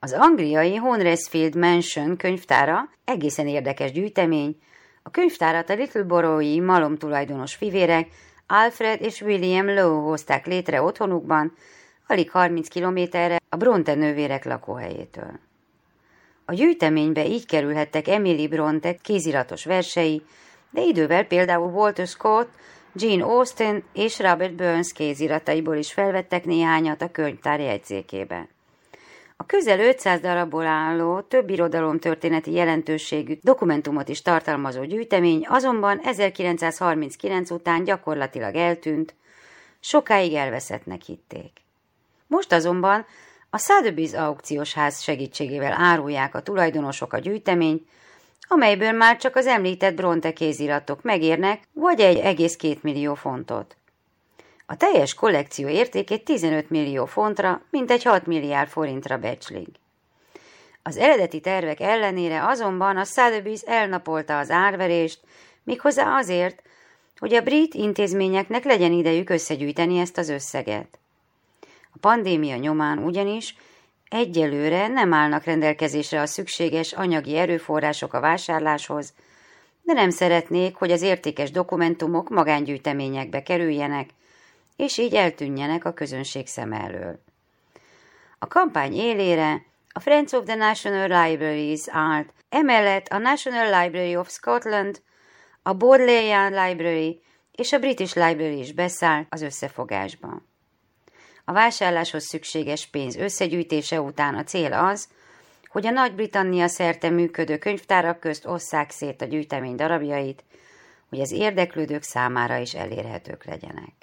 Az angliai Huddersfield Mansion könyvtára egészen érdekes gyűjtemény. A könyvtárat a Littleborough-i malomtulajdonos fivérek Alfred és William Lowe hozták létre otthonukban, alig 30 kilométerre a Bronte nővérek lakóhelyétől. A gyűjteménybe így kerülhettek Emily Bronte kéziratos versei, de idővel például Walter Scott, Jane Austen és Robert Burns kézirataiból is felvettek néhányat a könyvtár jegyzékébe. A közel 500 darabból álló, több irodalomtörténeti jelentőségű dokumentumot is tartalmazó gyűjtemény azonban 1939 után gyakorlatilag eltűnt, sokáig elveszettnek hitték. Most azonban a Sotheby's aukciós ház segítségével árulják a tulajdonosok a gyűjteményt, amelyből már csak az említett Bronte kéziratok megérnek vagy 1,2 millió fontot. A teljes kollekció értékét 15 millió fontra, mintegy 6 milliárd forintra becslik. Az eredeti tervek ellenére azonban a Sotheby's elnapolta az árverést, méghozzá azért, hogy a brit intézményeknek legyen idejük összegyűjteni ezt az összeget. A pandémia nyomán ugyanis egyelőre nem állnak rendelkezésre a szükséges anyagi erőforrások a vásárláshoz, de nem szeretnék, hogy az értékes dokumentumok magángyűjteményekbe kerüljenek, és így eltűnjenek a közönség szeme elől. A kampány élére a Friends of the National Libraries állt, emellett a National Library of Scotland, a Bodleian Library és a British Library is beszállt az összefogásba. A vásárláshoz szükséges pénz összegyűjtése után a cél az, hogy a Nagy-Britannia szerte működő könyvtárak közt osszák szét a gyűjtemény darabjait, hogy az érdeklődők számára is elérhetők legyenek.